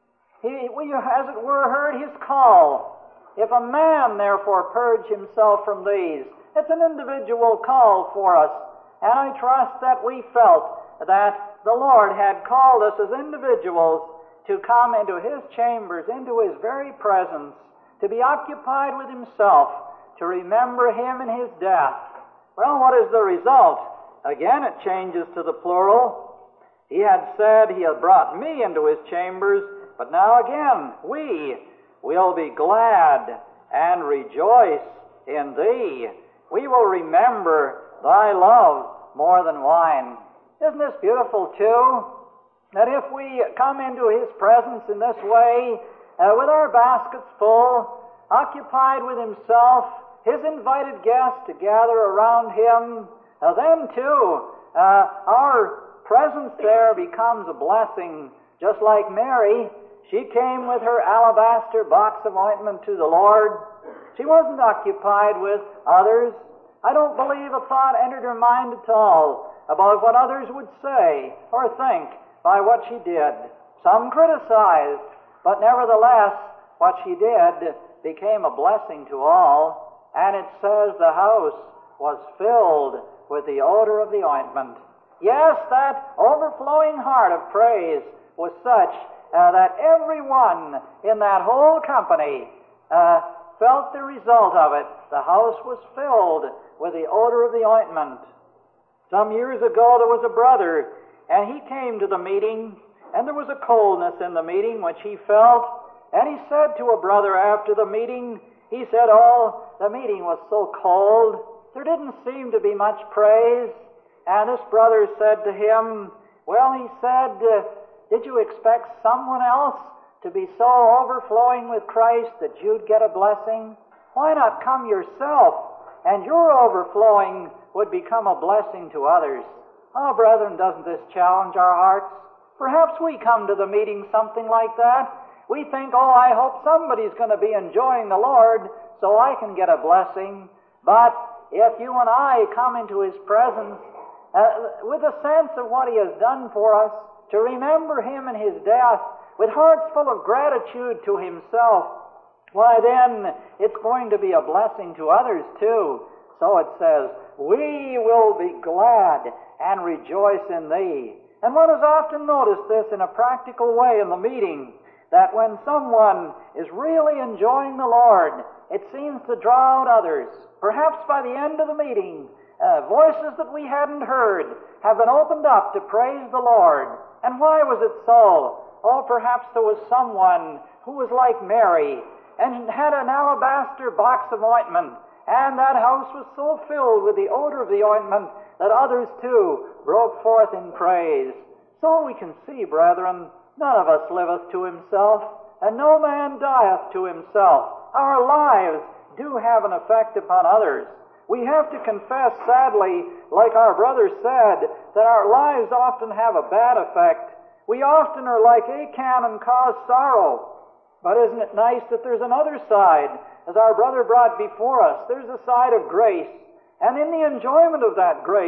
He, we, as it were, heard His call. "If a man, therefore, purge himself from these," it's an individual call for us. And I trust that we felt that the Lord had called us as individuals to come into His chambers, into His very presence, to be occupied with Himself, to remember Him in His death. Well, what is the result? Again, it changes to the plural. He had said, "He had brought me into His chambers," but now again, "We will be glad and rejoice in thee." We will remember thy love more than wine. Isn't this beautiful, too? That if we come into His presence in this way, uh, with our baskets full, occupied with Himself, His invited guests to gather around Him, uh, then, too, uh, our presence there becomes a blessing. Just like Mary, she came with her alabaster box of ointment to the Lord. She wasn't occupied with others. I don't believe a thought entered her mind at all about what others would say or think by what she did. Some criticized, but nevertheless, what she did became a blessing to all, and it says the house was filled with the odor of the ointment. Yes, that overflowing heart of praise was such uh, that everyone in that whole company uh, felt the result of it. The house was filled with the odor of the ointment. Some years ago there was a brother, and he came to the meeting, and there was a coldness in the meeting which he felt, and he said to a brother after the meeting, he said, "Oh, the meeting was so cold. There didn't seem to be much praise." And this brother said to him, "Well," he said, uh, "did you expect someone else to be so overflowing with Christ that you'd get a blessing? Why not come yourself, and your overflowing would become a blessing to others?" Oh, brethren, doesn't this challenge our hearts? Perhaps we come to the meeting something like that. We think, "Oh, I hope somebody's going to be enjoying the Lord so I can get a blessing." But if you and I come into His presence uh, with a sense of what He has done for us, to remember Him in His death, with hearts full of gratitude to Himself, why then it's going to be a blessing to others too. So it says, "We will be glad and rejoice in thee." And one has often noticed this in a practical way in the meeting, that when someone is really enjoying the Lord, it seems to draw out others. Perhaps by the end of the meeting, uh, voices that we hadn't heard have been opened up to praise the Lord. And why was it so? Oh, perhaps there was someone who was like Mary and had an alabaster box of ointment, and that house was so filled with the odor of the ointment that others too broke forth in praise. So we can see, brethren, none of us liveth to himself, and no man dieth to himself. Our lives do have an effect upon others. We have to confess, sadly, like our brother said, that our lives often have a bad effect. We often are like Achan and cause sorrow. But isn't it nice that there's another side? As our brother brought before us, there's a side of grace. And in the enjoyment of that grace,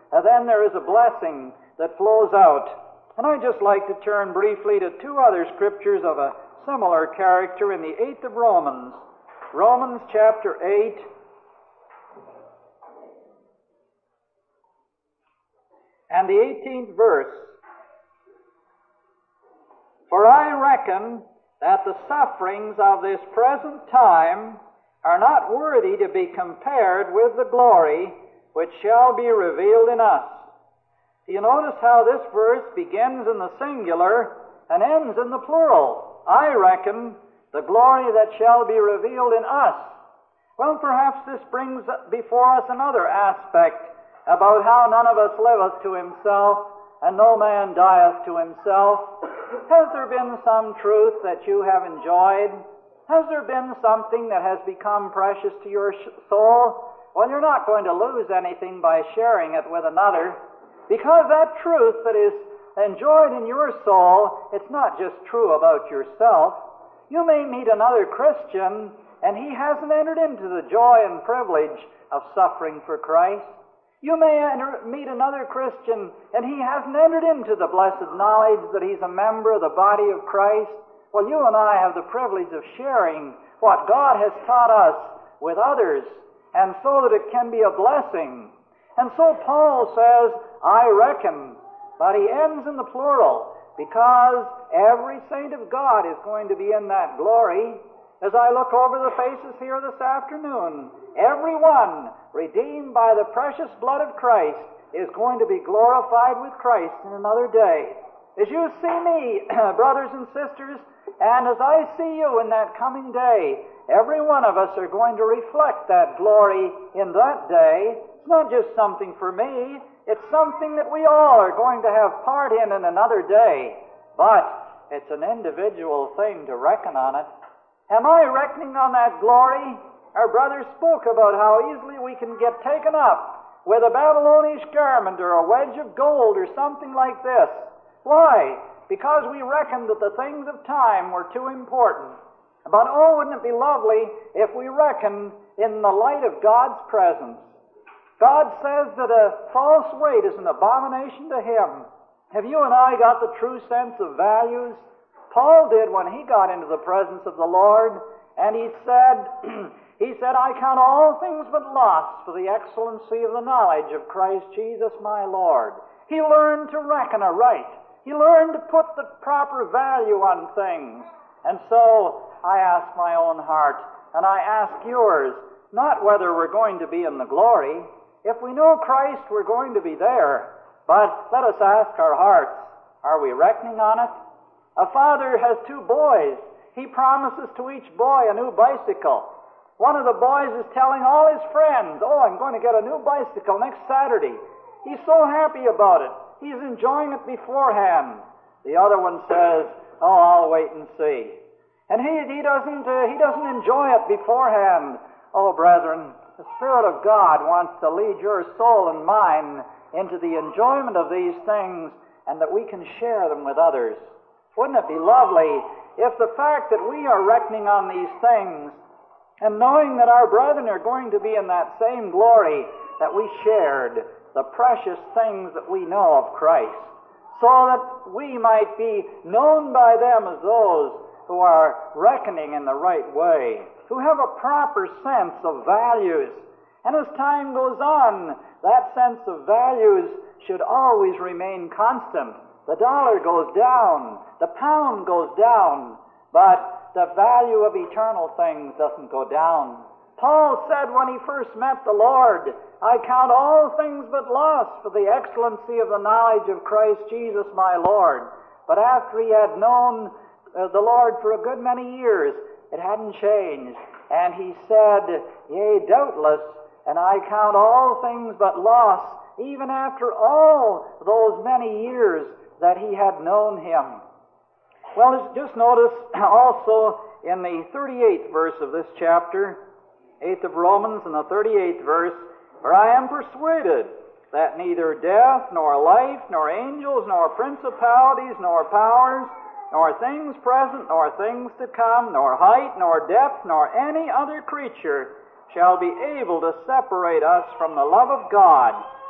uh, then there is a blessing that flows out. And I'd just like to turn briefly to two other scriptures of a similar character in the eighth of Romans. Romans chapter eight. And the eighteenth verse. For I reckon that the sufferings of this present time are not worthy to be compared with the glory which shall be revealed in us. Do you notice how this verse begins in the singular and ends in the plural? I reckon the glory that shall be revealed in us. Well, perhaps this brings before us another aspect about how none of us liveth to himself, and no man dieth to himself. Has there been some truth that you have enjoyed? Has there been something that has become precious to your soul? Well, you're not going to lose anything by sharing it with another, because that truth that is enjoyed in your soul, it's not just true about yourself. You may meet another Christian, and he hasn't entered into the joy and privilege of suffering for Christ. You may enter, meet another Christian, and he hasn't entered into the blessed knowledge that he's a member of the body of Christ. Well, you and I have the privilege of sharing what God has taught us with others, and so that it can be a blessing. And so Paul says, I reckon, but he ends in the plural, because every saint of God is going to be in that glory. As I look over the faces here this afternoon, everyone redeemed by the precious blood of Christ is going to be glorified with Christ in another day. As you see me, brothers and sisters, and as I see you in that coming day, every one of us are going to reflect that glory in that day. It's not just something for me, it's something that we all are going to have part in in another day. But it's an individual thing to reckon on it. Am I reckoning on that glory? Our brother spoke about how easily we can get taken up with a Babylonish garment or a wedge of gold or something like this. Why? Because we reckoned that the things of time were too important. But oh, wouldn't it be lovely if we reckoned in the light of God's presence? God says that a false weight is an abomination to Him. Have you and I got the true sense of values? Paul did when he got into the presence of the Lord, and he said, he said, I count all things but loss for the excellency of the knowledge of Christ Jesus my Lord. He learned to reckon aright. He learned to put the proper value on things. And so I ask my own heart, and I ask yours, not whether we're going to be in the glory. If we know Christ, we're going to be there. But let us ask our hearts, are we reckoning on it? A father has two boys. He promises to each boy a new bicycle. One of the boys is telling all his friends, oh, I'm going to get a new bicycle next Saturday. He's so happy about it. He's enjoying it beforehand. The other one says, oh, I'll wait and see. And he, he, doesn't, uh, he doesn't enjoy it beforehand. Oh, brethren, the Spirit of God wants to lead your soul and mine into the enjoyment of these things, and that we can share them with others. Wouldn't it be lovely if the fact that we are reckoning on these things and knowing that our brethren are going to be in that same glory, that we shared the precious things that we know of Christ, so that we might be known by them as those who are reckoning in the right way, who have a proper sense of values. And as time goes on, that sense of values should always remain constant. The dollar goes down, the pound goes down, but the value of eternal things doesn't go down. Paul said when he first met the Lord, I count all things but loss for the excellency of the knowledge of Christ Jesus my Lord. But after he had known uh, the Lord for a good many years, it hadn't changed. And he said, yea, doubtless, and I count all things but loss, even after all those many years that he had known Him. Well, just notice also in the thirty-eighth verse of this chapter, eighth of Romans, and the thirty-eighth verse, for I am persuaded that neither death, nor life, nor angels, nor principalities, nor powers, nor things present, nor things to come, nor height, nor depth, nor any other creature shall be able to separate us from the love of God,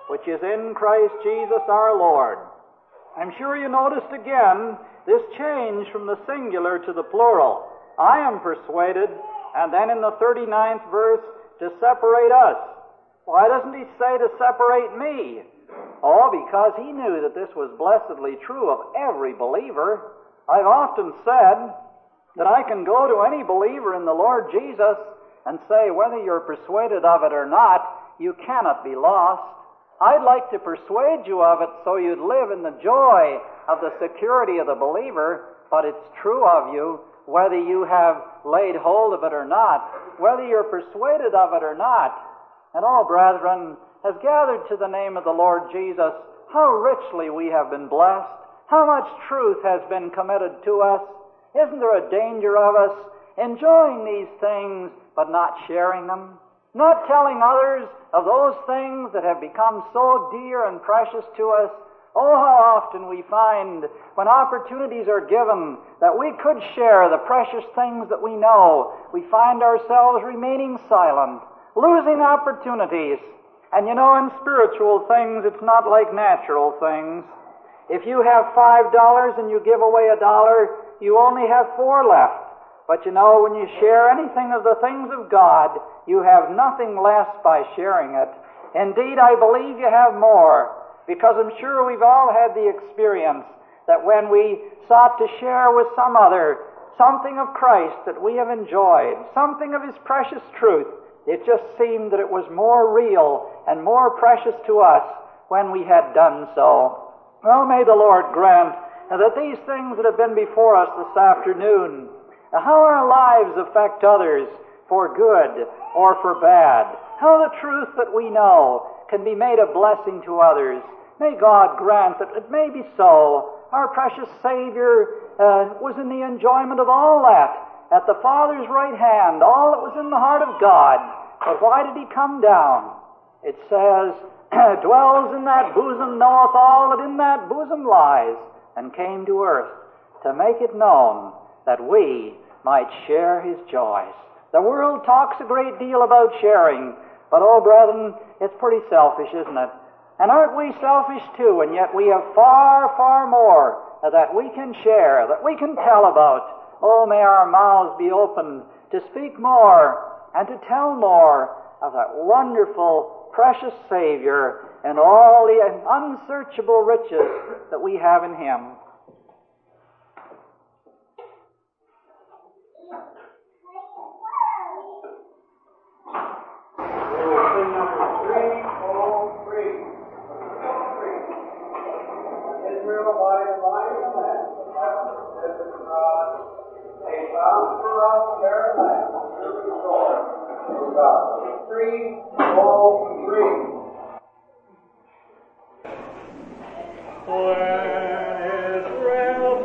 which is in Christ Jesus our Lord. I'm sure you noticed again this change from the singular to the plural. I am persuaded, and then in the thirty-ninth verse, to separate us. Why doesn't he say to separate me? Oh, because he knew that this was blessedly true of every believer. I've often said that I can go to any believer in the Lord Jesus and say, whether you're persuaded of it or not, you cannot be lost. I'd like to persuade you of it so you'd live in the joy of the security of the believer, but it's true of you whether you have laid hold of it or not, whether you're persuaded of it or not. And all, brethren, as gathered to the name of the Lord Jesus, how richly we have been blessed, how much truth has been committed to us. Isn't there a danger of us enjoying these things but not sharing them? Not telling others of those things that have become so dear and precious to us. Oh, how often we find when opportunities are given that we could share the precious things that we know, we find ourselves remaining silent, losing opportunities. And you know, in spiritual things, it's not like natural things. If you have five dollars and you give away a dollar, you only have four left. But you know, when you share anything of the things of God, you have nothing less by sharing it. Indeed, I believe you have more, because I'm sure we've all had the experience that when we sought to share with some other something of Christ that we have enjoyed, something of His precious truth, it just seemed that it was more real and more precious to us when we had done so. Well, may the Lord grant that these things that have been before us this afternoon, how our lives affect others for good or for bad, how the truth that we know can be made a blessing to others, may God grant that it may be so. Our precious Savior uh, was in the enjoyment of all that, at the Father's right hand, all that was in the heart of God. But why did He come down? It says, dwells in that bosom, knoweth all that in that bosom lies, and came to earth to make it known that we might share His joys. The world talks a great deal about sharing, but oh, brethren, it's pretty selfish, isn't it? And aren't we selfish too? And yet we have far, far more that we can share, that we can tell about. Oh, may our mouths be opened to speak more and to tell more of that wonderful, precious Savior and all the unsearchable riches that we have in Him. Three, four, three. When Israel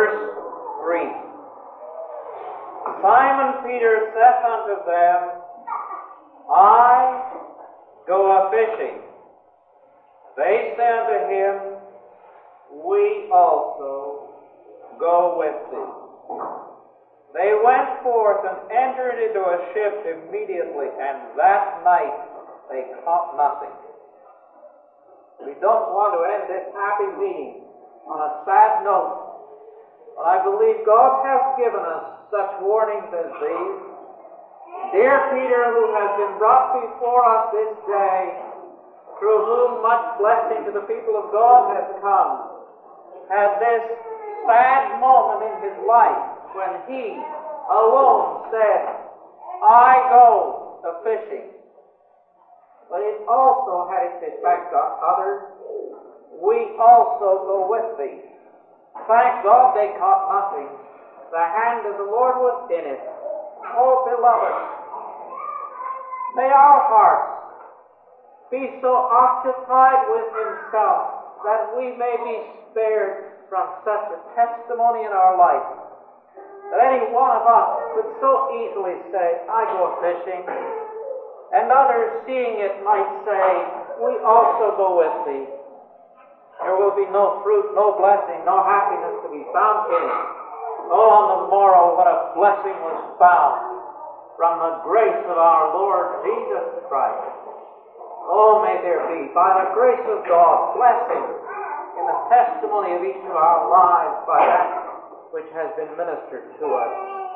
verse three. Simon Peter saith unto them, I go a-fishing. They say unto him, We also go with thee. They went forth and entered into a ship immediately, and that night they caught nothing. We don't want to end this happy meeting on a sad note, but I believe God has given us such warnings as these. Dear Peter, who has been brought before us this day, through whom much blessing to the people of God has come, had this sad moment in his life when he alone said, I go a-fishing. But it also had its effect on others. We also go with thee. Thank God they caught nothing. The hand of the Lord was in it. Oh, beloved, may our hearts be so occupied with himself that we may be spared from such a testimony in our life, that any one of us could so easily say, I go fishing, and others seeing it might say, we also go with thee. There will be no fruit, no blessing, no happiness to be found in it. Oh, on the morrow, what a blessing was found from the grace of our Lord Jesus Christ. Oh, may there be, by the grace of God, blessing in the testimony of each of our lives by that which has been ministered to us.